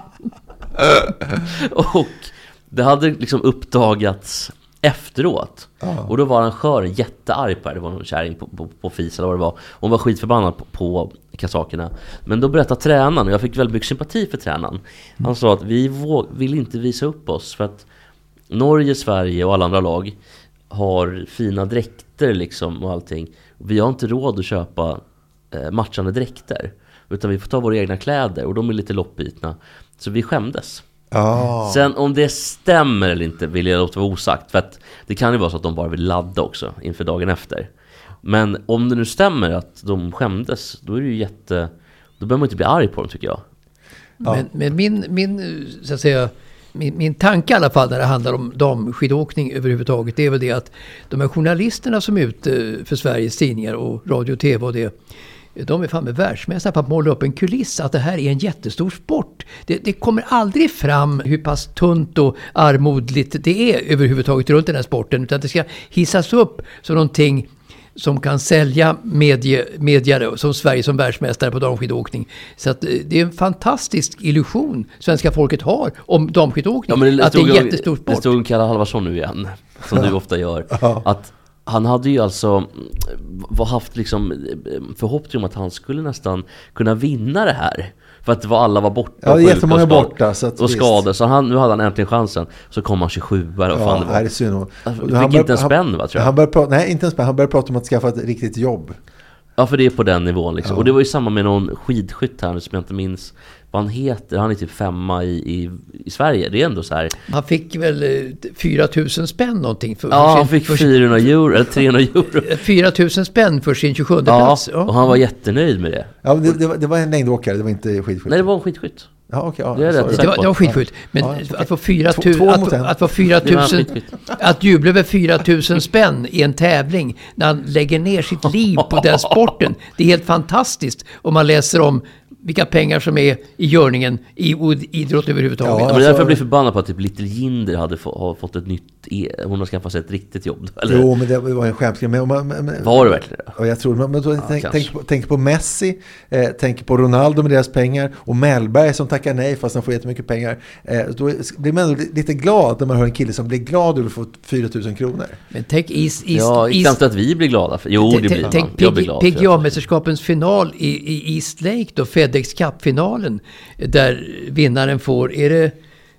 Och det hade liksom uppdagats efteråt. Och då var arrangören jättearg på det. Det var någon kärring på FIS eller vad det var. Hon var skitförbannad på kazakerna. Men då berättade tränaren, och jag fick väldigt mycket sympati för tränaren. Han sa att vi vill inte visa upp oss, för att Norge, Sverige och alla andra lag har fina dräkter liksom och allting. Vi har inte råd att köpa matchande dräkter, utan vi får ta våra egna kläder, och de är lite loppbitna. Så vi skämdes. Sen om det stämmer eller inte vill jag låta vara osagt, för att det kan ju vara så att de bara vill ladda också inför dagen efter. Men om det nu stämmer att de skämdes, då är det ju då behöver man inte bli arg på dem, tycker jag. Ja. Men min så att säga, min tanke i alla fall när det handlar om damskidåkning överhuvudtaget, det är väl det att de här journalisterna som är ute för Sveriges tidningar och radio och tv och det, de är fan med världsmästare på att måla upp en kuliss att det här är en jättestor sport. Det kommer aldrig fram hur pass tunt och armodligt det är överhuvudtaget runt den här sporten, utan det ska hissas upp som någonting som kan sälja media som Sverige som världsmästare på damskidåkning. Så att det är en fantastisk illusion svenska folket har om damskidåkning. Ja, men att det är en jättestor sport. Det stod om Kalle Halvarsson nu igen, som du ofta gör. Att han hade ju alltså haft liksom förhoppning om att han skulle nästan kunna vinna det här. För att alla var borta. Ja, det är jättemånga borta. Så att och skadade. Så nu hade han äntligen chansen. Så kom han 27. Och fan, det är synd. Fick inte en spänn, va, tror jag. Nej, inte en spänn. Han började prata om att skaffa ett riktigt jobb. Ja, för det är på den nivån liksom. Och det var ju samma med någon skidskytt här som jag inte minns vad han heter. Han är typ 5 i Sverige. Det är ändå så här. Han fick väl 4 000 spänn någonting. Han fick 400 euro eller 300 euro. 4 000 spänn för sin 27 plats. Ja, och han var jättenöjd med det. Ja, det var en längdåkare, det var inte skidskytt. Nej, det var en skidskytt. Ja, okay, ja, det var skidskytt. Men att få 4 000 att jubla över 4 000 spänn i en tävling när han lägger ner sitt liv på den sporten, det är helt fantastiskt. Om man läser om vilka pengar som är i görningen i idrott överhuvudtaget. Ja, alltså, därför jag blir förbannad på att typ Little Jinder har fått ett nytt... Hon har skaffat sig ett riktigt jobb. Eller? Jo, men det var en skämsgrej. Var det verkligen det? Och jag tror, tänk på Messi, tänk på Ronaldo med deras pengar och Mellberg som tackar nej fast han får jättemycket pengar. Då blir man lite glad när man hör en kille som blir glad över att få 4 000 kronor. Men tänk knappt att vi blir glada för. Jo, det blir man. Jag blir glad. PGA-mästerskapens final i East Lake då, FedEx Cup-finalen, där vinnaren får, är det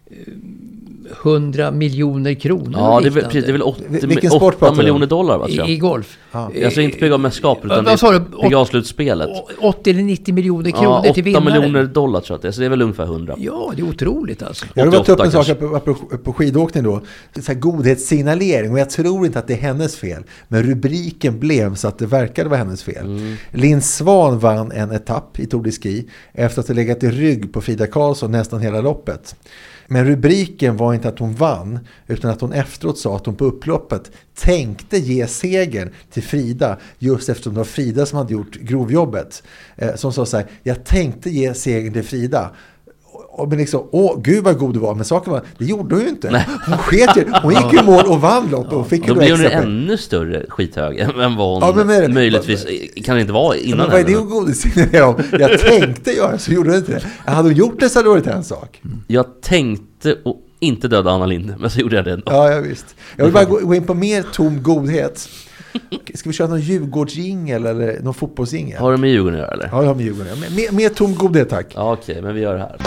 100 miljoner kronor? Ja, det är väl 8 miljoner dollar, va, tror jag. I golf. Ja. Alltså inte PGA-mästerskap utan PGA-slutspelet. 80 eller 90 miljoner kronor till vinnaren. 8 miljoner dollar tror jag det. Så det är väl ungefär 100. Ja, det är otroligt alltså. Jag vill bara ta upp en sak på skidåkning då. Så här godhetssignalering. Och jag tror inte att det är hennes fel. Men rubriken blev så att det verkade vara hennes fel. Linn Svan vann en etapp i Tour de Ski efter att ha legat i rygg på Frida Karlsson nästan hela loppet. Men rubriken var inte att hon vann, utan att hon efteråt sa att hon på upploppet tänkte ge segern till Frida, just eftersom det var Frida som hade gjort grovjobbet. Som sa så här, jag tänkte ge segern till Frida. Men liksom, gud vad god du var. Men saken var, det gjorde hon ju inte. Nej. Hon gick ju mål och vann loppet och fick ju då blev hon ännu större skithög än vad hon möjligtvis kan det inte vara innan. Men vad är det hon godisignalerar om? Jag tänkte göra så gjorde hon inte det. Hade hon gjort det så hade det varit en sak. Jag tänkte och inte döda Anna Lindh, men så gjorde jag det ändå. Ja, visst. Jag vill bara gå in på mer tom godhet. Ska vi köra någon Djurgårdsjingel eller någon fotbollsjingel? Har du med Djurgården att göra, eller? Ja, jag har med Djurgården att göra. Mer tom godhet, tack. Ja, okej, men vi gör det här.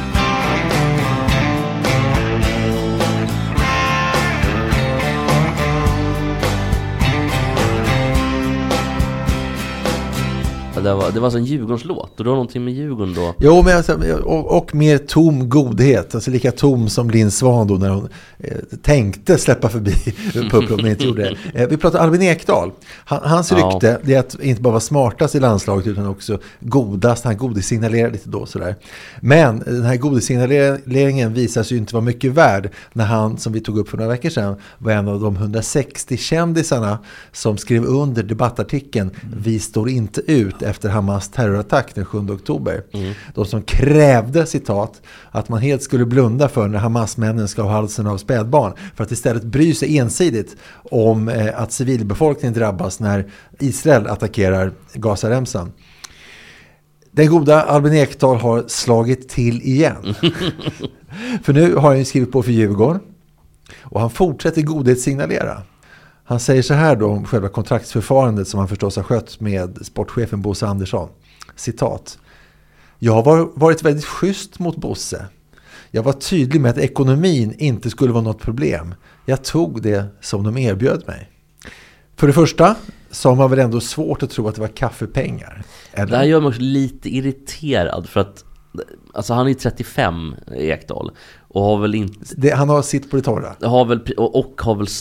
Det var alltså en Djurgårdslåt. Och du har någonting med Djurgården då? Jo, men alltså, och mer tom godhet. Alltså lika tom som Linn Svan då när hon tänkte släppa förbi men inte gjorde det. Vi pratar Albin Ekdal. Hans rykte det är att inte bara vara smartast i landslaget utan också godast. Han godisignalerar lite då sådär. Men den här godisignaleringen visar sig ju inte vara mycket värd när han, som vi tog upp för några veckor sedan, var en av de 160 kändisarna som skrev under debattartikeln Vi står inte ut efter Hamas terrorattack den 7 oktober. De som krävde, citat, att man helt skulle blunda för när Hamas-männen ska ha halsen av spädbarn för att istället bry sig ensidigt om att civilbefolkningen drabbas när Israel attackerar Gazaremsan. Den goda Albin Ekdal har slagit till igen. För nu har han ju skrivit på för Djurgården och han fortsätter godhetssignalera. Han säger så här då om själva kontraktsförfarandet som han förstås har skött med sportchefen Bosse Andersson. Citat. Jag har varit väldigt schysst mot Bosse. Jag var tydlig med att ekonomin inte skulle vara något problem. Jag tog det som de erbjöd mig. För det första så har man väl ändå svårt att tro att det var kaffepengar. Eller? Det här gör mig också lite irriterad för att alltså han är 35 Ekdal och har väl inte... Han har sitt på det torra. Har väl stått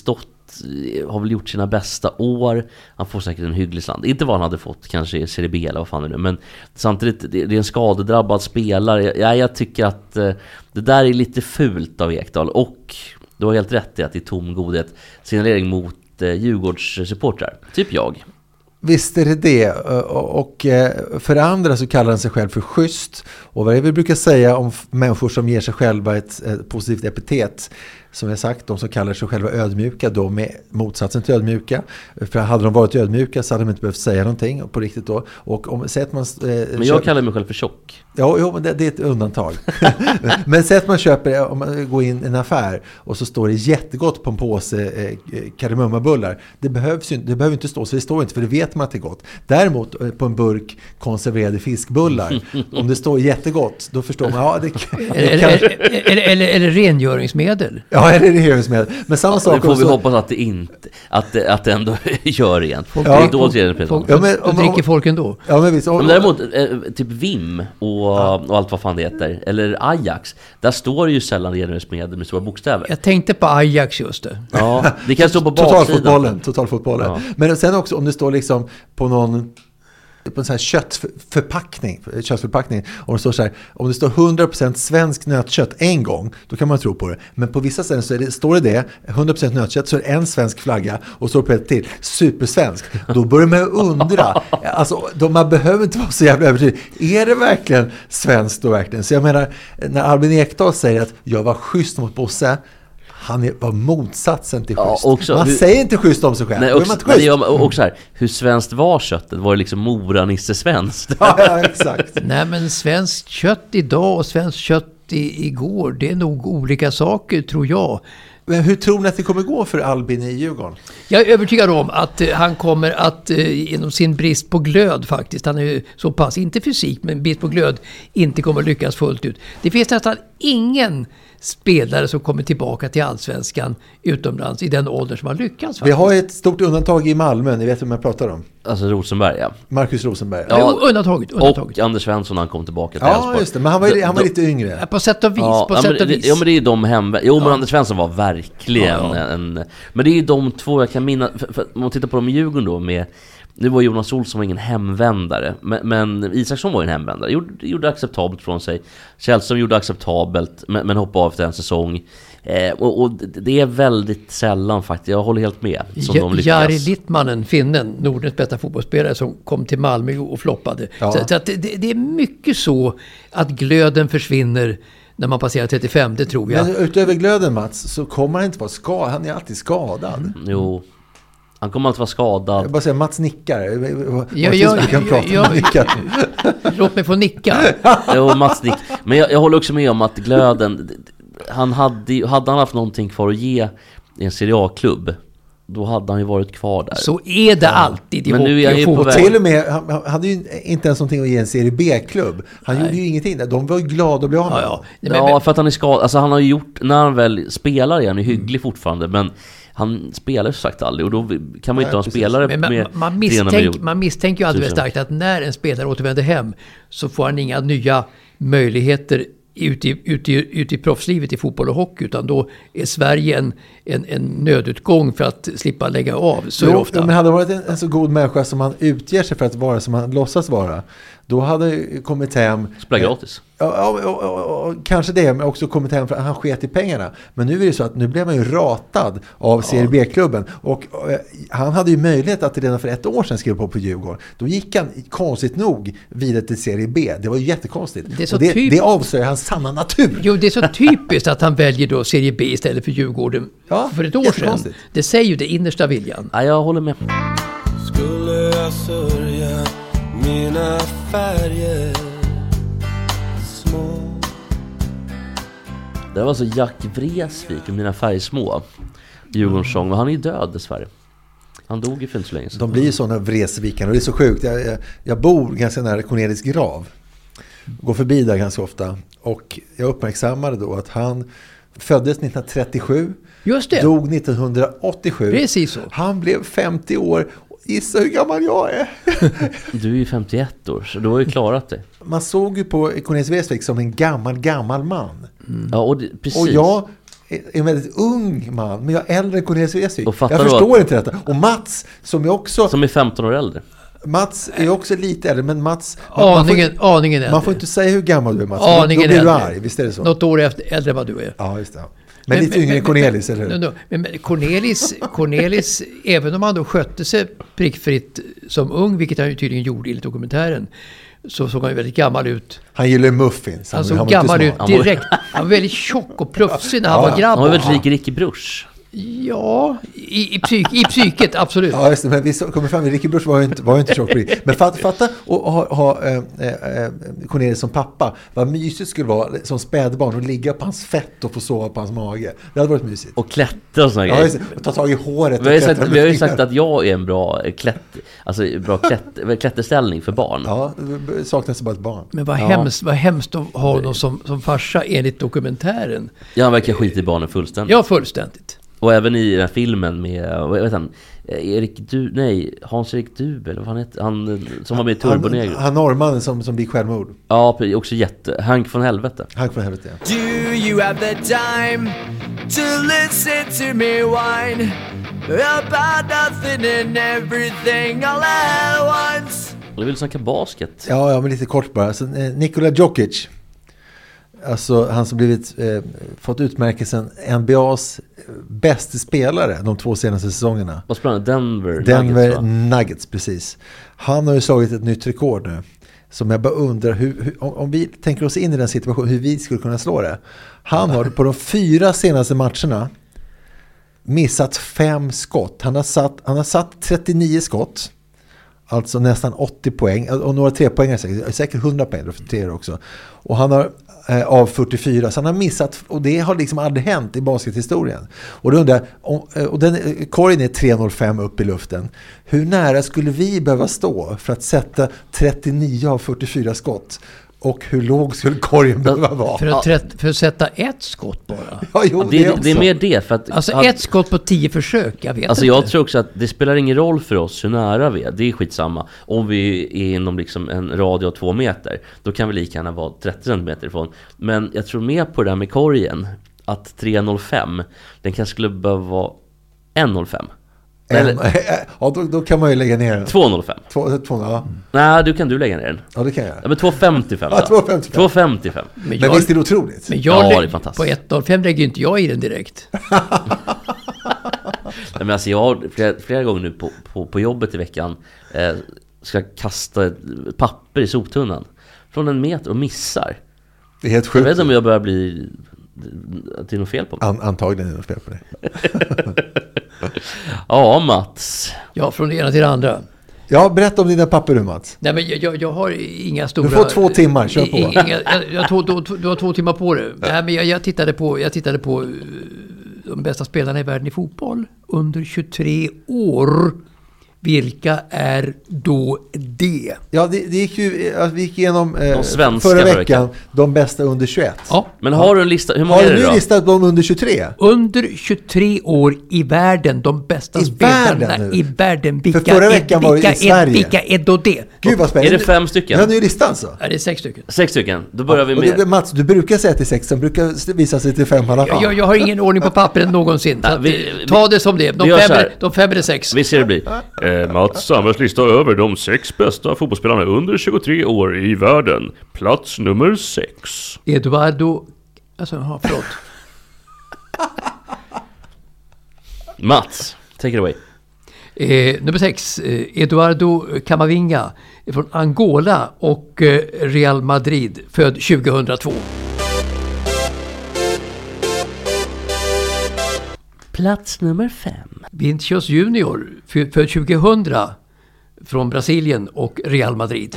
har väl gjort sina bästa år. Han får säkert en hygglig slant. Inte vad han hade fått kanske i Serie B eller vad fan det är nu. Men samtidigt, det är en skadedrabbad spelare. Jag tycker att det där är lite fult av Ekdal. Och du har helt rätt i att det är tom godhet. Signalering mot Djurgårdssupportrar. Typ jag. Visst är det. Och för andra så kallar han sig själv för schysst. Och vad vi brukar säga om människor som ger sig själva ett positivt epitet, som jag sagt, de som kallar sig själva ödmjuka, de är motsatsen till ödmjuka. För hade de varit ödmjuka så hade de inte behövt säga någonting på riktigt då. Och om man men jag kallar mig själv för tjock. Ja, men det är ett undantag. Men säg att man köper, om man går in i en affär och så står det jättegott på en påse kardemummabullar. Det behöver inte stå, så det står inte, för det vet man att det är gott. Däremot på en burk konserverade fiskbullar, om det står jättegott, då förstår man, ja, eller rengöringsmedel. Ja, är det rengöringsmedel. Men samma sak det får också, vi hoppas att det inte att det ändå gör igen. Då dricker folk ändå. Ja, men visst. Men däremot typ Vim och allt vad fan det heter, eller Ajax, där står det ju sällan rengöringsmedel med stora bokstäver. Jag tänkte på Ajax just det. Ja, det kan stå på baksidan. Totalfotbollen. Ja. Men sen också om det står liksom på en sån här köttförpackning, och det står så här, om det står 100% svensk nötkött en gång, då kan man tro på det. Men på vissa ställen så står det 100% nötkött, så är det en svensk flagga och står på ett till supersvensk. Då börjar man undra, alltså man behöver inte vara så jävla övertygad. Är det verkligen svenskt då verkligen? Så jag menar, när Albin Ekdal säger att jag var schysst mot Bosse, han var motsatsen till schysst. Också, man säger inte schysst om sig själv. Nej, också här, hur svenskt var köttet? Var det liksom Mora-Nisse svenskt? Ja, exakt. Nej, men svenskt kött idag och svenskt kött igår, det är nog olika saker, tror jag. Men hur tror ni att det kommer gå för Albin i Djurgården? Jag är övertygad om att han kommer att genom sin brist på glöd faktiskt, han är ju så pass, inte fysik men brist på glöd, inte kommer lyckas fullt ut. Det finns nästan ingen spelare som kommer tillbaka till allsvenskan utomlands i den ålder som har lyckats faktiskt. Vi har ett stort undantag i Malmö, ni vet vem jag pratar om. Alltså Rosenberg, ja. Marcus Rosenberg. Ja, undantaget. Och Anders Svensson när han kom tillbaka till Elfsborg. Ja, just det, men han var lite yngre. På sätt och vis, Ja, men det är ju de men Anders Svensson var verkligen men det är ju de två jag kan minna, för om man tittar på dem i Djurgården då med. Nu var Jonas Olsson ingen hemvändare, men Isaksson var en hemvändare. Gjorde acceptabelt från sig. Källström gjorde acceptabelt, men hoppade av efter en säsong. Och det är väldigt sällan faktiskt. Jag håller helt med. Jari Littmanen, finnen, Nordens bästa fotbollsspelare, som kom till Malmö och floppade. Ja. Så att det är mycket så att glöden försvinner när man passerar 35, det tror jag. Men utöver glöden, Mats, så kommer han inte vara skadad. Han är alltid skadad. Jo. Han kommer alltid vara skadad. Jag bara säger, Mats nickar. Låt mig få nicka. Jo, Mats nick. Men jag håller också med om att glöden, hade han haft någonting kvar att ge i en Serie A-klubb, då hade han ju varit kvar där. Så är det alltid i men nu är hockey och till och med, han hade ju inte ens någonting att ge en Serie B-klubb. Han gjorde ju ingenting där. De var ju glada att bli av med. Ja, för att han är skadad. Alltså han har ju gjort, när han väl spelar igen, är hygglig fortfarande, men han spelar så sagt aldrig, och då kan man inte ha en spelare med man misstänker ju alldeles starkt att när en spelare återvänder hem så får han inga nya möjligheter ut i proffslivet i fotboll och hockey, utan då är Sverige en nödutgång för att slippa lägga av. Så ofta. Men hade det varit en så god människa som han utger sig för att vara, som han låtsas vara, då hade kommit hem... Spela gratis. Ja, kanske det, men också kommit hem för att han sket i pengarna. Men nu är det så att nu blev man ju ratad av Serie B-klubben. Och han hade ju möjlighet att redan för 1 år sedan skriva på Djurgården. Då gick han konstigt nog vidare till Serie B. Det var ju jättekonstigt. Det avslöjar hans sanna natur. Jo, det är så typiskt att han väljer då Serie B istället för Djurgården för 1 år sedan. Det säger ju det innersta viljan. Ja, jag håller med. Skulle jag sörja mina färger små. Det var alltså Jack Vreeswijk och Mina färger små, Djurgårdens sång, och han är ju död dessvärre. Han dog ju för inte så länge sedan. De blir ju sådana Vreeswijkan, och det är så sjukt. Jag bor ganska nära Cornelis grav. Går förbi där ganska ofta. Och jag uppmärksammade då att han föddes 1937. Just det. Dog 1987. Precis så. Han blev 50 år. Gissa hur gammal jag är. Du är ju 51 år, så du har ju klarat det. Man såg ju på Cornelis Vreeswijk som en gammal man. Ja, precis. Och jag en väldigt ung man, men jag är äldre än Cornelis Vreeswijk. Och Jag förstår inte detta. Och Mats, som är också... Som är 15 år äldre. Mats är också lite äldre, men Mats... Aningen äldre. Man får inte säga hur gammal du är, Mats. Aningen då blir du äldre. arg, visst är det så? Något år äldre än vad du är. Ja, just det. Men lite yngre än Cornelis, eller hur? Men Cornelis, även om han då skötte sig prickfritt som ung, vilket han ju tydligen gjorde i dokumentären, så såg han ju väldigt gammal ut. Han gillade muffins. Han såg gammal ut direkt. Han var väldigt tjock och plufsig när han var grabb. Han var väldigt lik Ricky Bruch. Ja, i psyket, absolut. Ja, just det, men vi kommer fram till Ricky Bruch var ju inte tjock. Men fatta och ha Cornelis som pappa. Vad mysigt skulle vara som spädbarn och ligga på hans fett och få sova på hans mage. Det hade varit mysigt. Och klättra och såna grejer. Och ta tag i håret. Vi har ju sagt att jag är en bra klätterställning för barn. Ja, det saknas bara ett barn. Men vad hemskt att ha honom som farsa enligt dokumentären. Ja, han verkar skita i barnen fullständigt. Ja, fullständigt. Och även i den här filmen med, vad vet han, Hans-Erik Dubel, vad han heter, han som var med i Turbo Negro. Han norrmannen som blir självmord. Ja, också Hank från helvete. Hank från helvete, ja. Do you have the time to listen to me whine about nothing and everything all at once? Jag vill snacka basket. Ja, men lite kort bara. Så, Nikola Jokic, alltså han som blivit fått utmärkelsen NBAs bästa spelare de 2 senaste säsongerna. Vad spelar han? Denver Nuggets, precis. Han har ju slagit ett nytt rekord nu. Som jag bara undrar, om vi tänker oss in i den situationen, hur vi skulle kunna slå det. Han har på de 4 senaste matcherna missat 5 skott. Han har satt 39 skott. Alltså nästan 80 poäng. Och några 3-poängare, säkert 100 poäng för 3 också. Och han har av 44. Så han har missat, och det har liksom aldrig hänt i baskethistorien. Och då undrar och den korgen är 3,05 upp i luften. Hur nära skulle vi behöva stå för att sätta 39 av 44 skott? Och hur låg skulle korgen behöva vara? För att sätta ett skott bara. Ja, jo, det är mer det. För att, alltså ett skott på 10 försök, jag vet inte. Jag tror också att det spelar ingen roll för oss hur nära vi är. Det är skitsamma. Om vi är inom liksom en radie av 2 meter, då kan vi lika gärna vara 30 centimeter ifrån. Men jag tror mer på det där med korgen, att 3,05, den kanske skulle behöva vara 1,05. Ja, då kan man ju lägga ner den. 2,05. Ja. Nej, du lägga ner den. Ja, det kan jag. Ja, men 2,55. Ja, 2,55. Men visst är det otroligt? Men ja, det är fantastiskt. På 1,05 lägger inte jag i den direkt. Men alltså jag har flera gånger nu på jobbet i veckan ska kasta ett papper i soptunnan från 1 meter och missar. Det är helt sjukt. Jag vet inte om jag börjar bli att det är något fel på mig. Antagligen är det något fel på dig. Ja, Mats. Ja, från det ena till det andra. Ja, berätta om dina papper du, Mats. Nej, men jag har inga stora... Du får 2 timmar, kör på. Du har 2 timmar på det. Nej, men jag tittade på de bästa spelarna i världen i fotboll under 23 år. Vilka är då det? Ja, det gick ju, vi gick igenom förra veckan de bästa under 21. Ja. Men har du en lista? Hur många har är det då? Har du listat de under 23? Under 23 år i världen, de bästa spelarna i världen. För förra veckan var det i Sverige. Vilka är då det? Gud vad spännande. Är det 5 stycken? Ja, nu är listan så. Ja, det är 6 stycken. 6 stycken. Då börjar vi med... Mats, du brukar säga till 6, sen brukar visa sig till 5 i alla fall. Jag har ingen ordning på pappren någonsin. Ta det som det. De 5 är 6. Visst ser det bli. Mats Sammers lista över de 6 bästa fotbollsspelarna under 23 år i världen. Plats nummer 6. Eduardo... Alltså, förlåt. Mats, take it away. Nummer 6. Eduardo Camavinga från Angola och Real Madrid, född 2002. Plats nummer 5. Vinicius Junior, född 2000 från Brasilien och Real Madrid.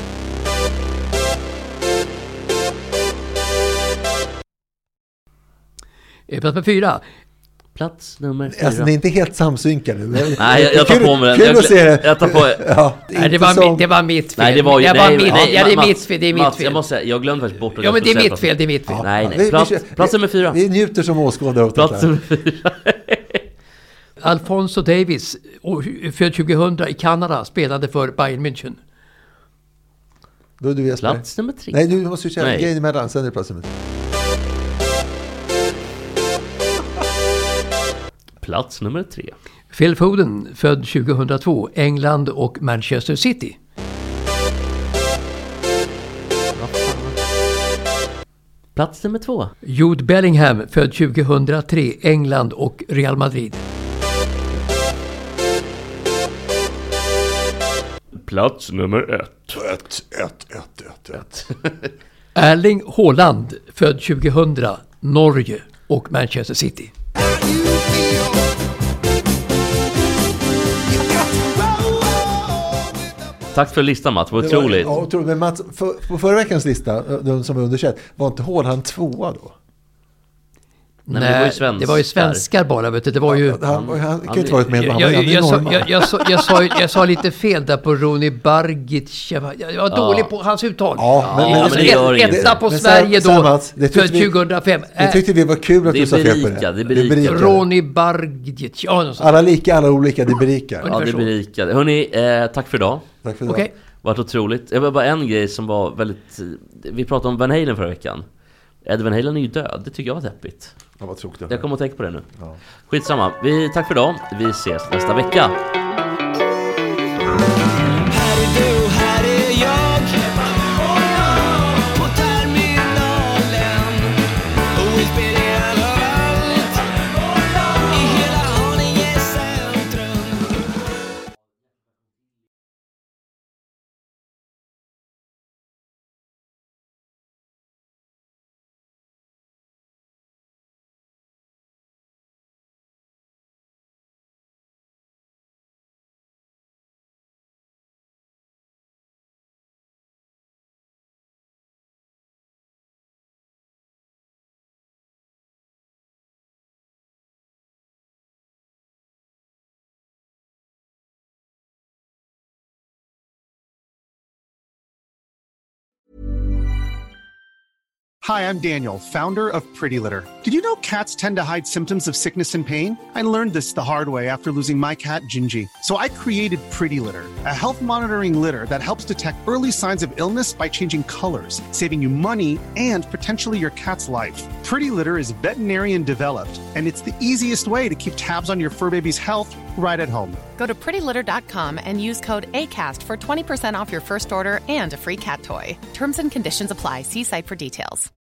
Plats nummer 4. Plats nummer 4. Alltså, det är inte helt samsynkade nu. Nej, jag tar på mig den. Kul att se det. Jag tar på... Ja, det var mitt fel. Nej, det var ju... Det är mitt fel. Mats, jag glömde faktiskt bort det. Ja, men det är mitt fel. Nej. Plats nummer 4. Vi njuter som åskådare åt plats nummer 4. Alphonso Davies, född 2000 i Kanada, spelade för Bayern München. Då är du Jesper. Plats nummer 3. Nej, du måste ju köra grejen emellan, sen är det plats nummer 3. Plats nummer 3. Phil Foden, född 2002, England och Manchester City. Plats nummer 2. Jude Bellingham, född 2003, England och Real Madrid. Plats nummer 1. Erling Haaland, född 2000, Norge och Manchester City. Tack för listan, Mats, vad otroligt. Ja, otroligt. Men Mats, på förra veckans lista, den som var undersökt, var inte Haaland 2 då? Nej, det var ju svenskar bara, vet du. Det var ju... Han kan ju inte varit med. Jag sa lite fel där på Ronny Bargic. Jag var dålig på hans uttal. Ja, men det gör inget. Etta på Sverige då, för 2005. Det tyckte vi var kul att du sa fel på det. Det berikar. Ronny Bargic. Alla lika, alla olika, det berikar. Ja, det berikar. Hörrni, tack för idag. Tack för idag. Okay. Vart otroligt. Det var bara en grej som var väldigt... Vi pratade om Van Halen förra veckan. Eddie Van Halen är ju död, det tycker jag var deppigt. Ja, vad tråkigt. Jag kommer att tänka på det nu. Ja. Skitsamma, tack för idag. Vi ses nästa vecka. Här är du, här är jag på terminalen och vi spelar överallt i hela Haninge centrum. Hi, I'm Daniel, founder of Pretty Litter. Did you know cats tend to hide symptoms of sickness and pain? I learned this the hard way after losing my cat, Gingy. So I created Pretty Litter, a health monitoring litter that helps detect early signs of illness by changing colors, saving you money and potentially your cat's life. Pretty Litter is veterinarian developed, and it's the easiest way to keep tabs on your fur baby's health right at home. Go to prettylitter.com and use code ACAST for 20% off your first order and a free cat toy. Terms and conditions apply. See site for details.